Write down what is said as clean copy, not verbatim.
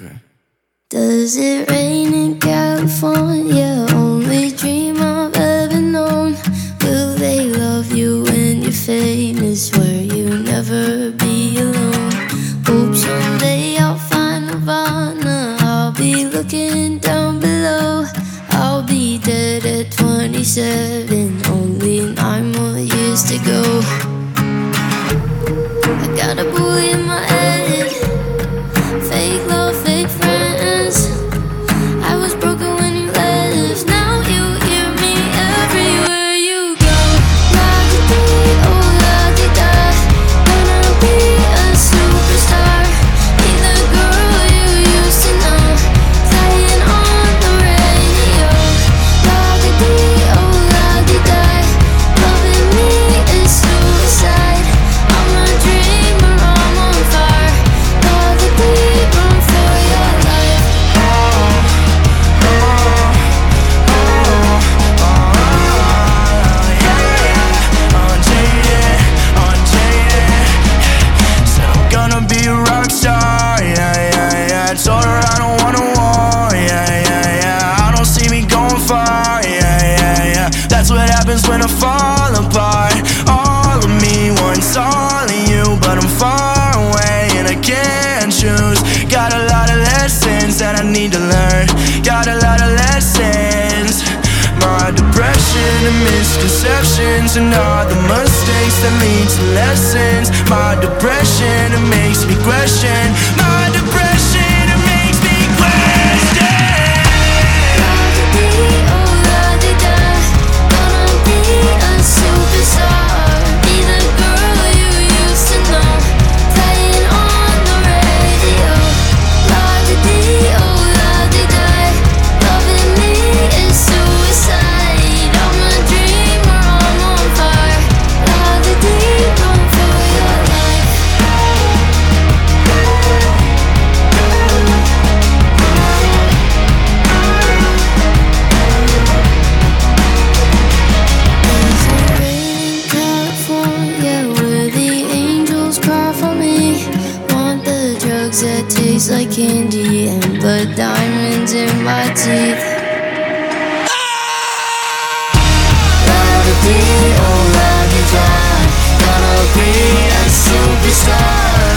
Okay. Does it rain in California? Only dream I've ever known. Will they love you when you're famous, where you never be alone? Hope someday I'll find Nirvana. I'll be looking down below. I'll be dead at 27, only 9 more years to go. I got a bully in my head, fake love, fake friends. I was broken when you left, now you hear me everywhere you go. La-di-dee, oh la-di-da, wanna be a superstar, be the girl you used to know, playing on the radio. La-di-dee, oh la-di-da, loving me is suicide. I'm a dreamer, I'm on fire. La-di-dee, run for your life. Gonna be a rock star, yeah. Told her I don't want a war, yeah. I don't see me going far, yeah. That's what happens when I fall apart. All of me wants all of you, but I'm far away and I can't choose. Got a lot of lessons that I need to learn. Got a lot of lessons. My depression and misconceptions and all the mistakes that lead to lessons. My depression, it makes me question. My depression, it makes me question. La-di-dee, oh la-di-da, gonna be a superstar, be the girl you used to know, playing on the radio. La-di-dee, oh la-di-da, loving me is suicide. I'm a dreamer, I'm on fire. La-di-dee, run for your life. There's a rain in California where the angels cry for me. Want the drugs that taste like candy and blood diamonds in my teeth. La-di-dee, oh la-di-da, gonna be a superstar.